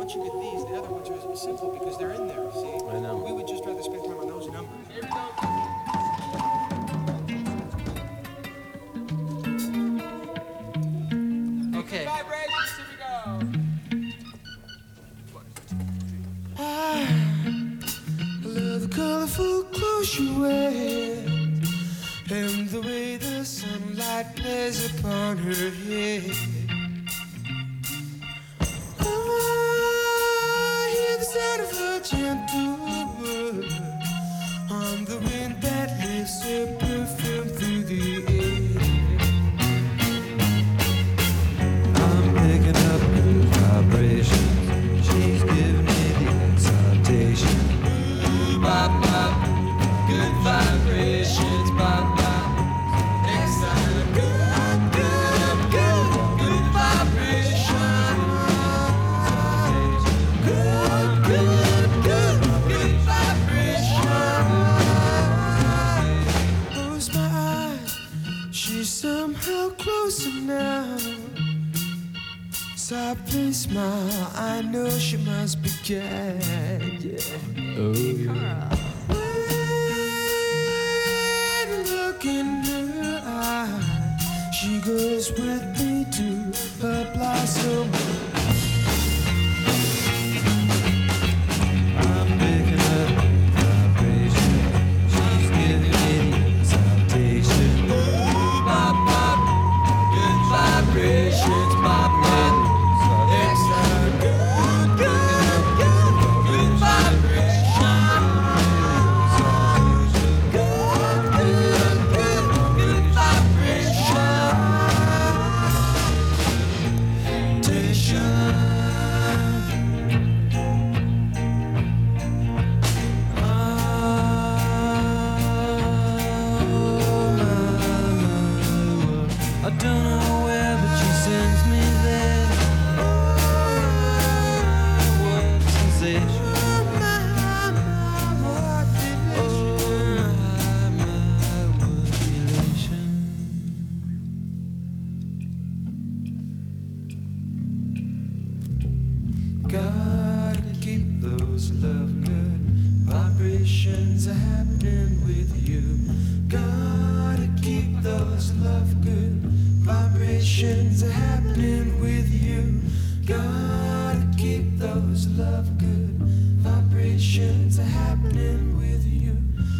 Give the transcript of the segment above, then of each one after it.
once you get these, the other ones are simple because they're in there. See, I know. we would just rather spend time on those numbers. Here we go. Okay. Vibrations, here we go. I love the colorful clothes you wear and the way the sunlight plays upon her head. I hear the sound of her gentle word on the wind that lifts her perfume through the air. I'm picking up good vibrations. She's giving me the exaltation. Bop, bop, good vibrations. Bop, bop, excited. Good, good, good, good vibrations. Good, good, good, good vibrations. Close my eyes, she's somehow closer now. Softly smile, I know she must be kind, yeah. Oh, yeah. When I look in her eyes, she goes with me to her blossom. I'm picking up vibration. She's giving me the exaltation. Pop, pop, good vibrations. Pop, pop. I don't know where, but she sends me there. What sensation? Gotta keep those love good vibrations happening with you. Gotta keep those love good vibrations happening with you. Gotta keep those love good vibrations happening with you.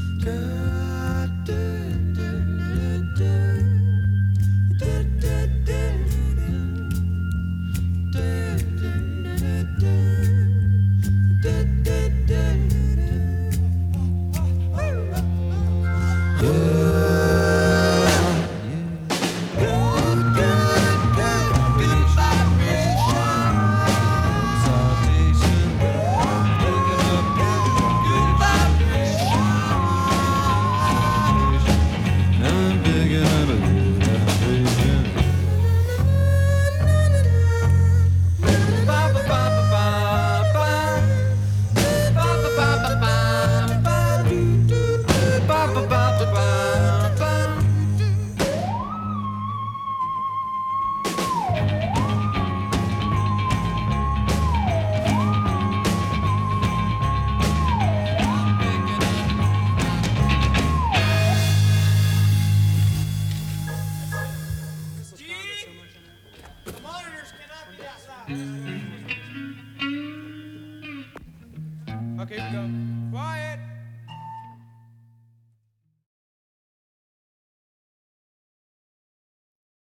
The monitors cannot be outside. Okay, here we go. Quiet.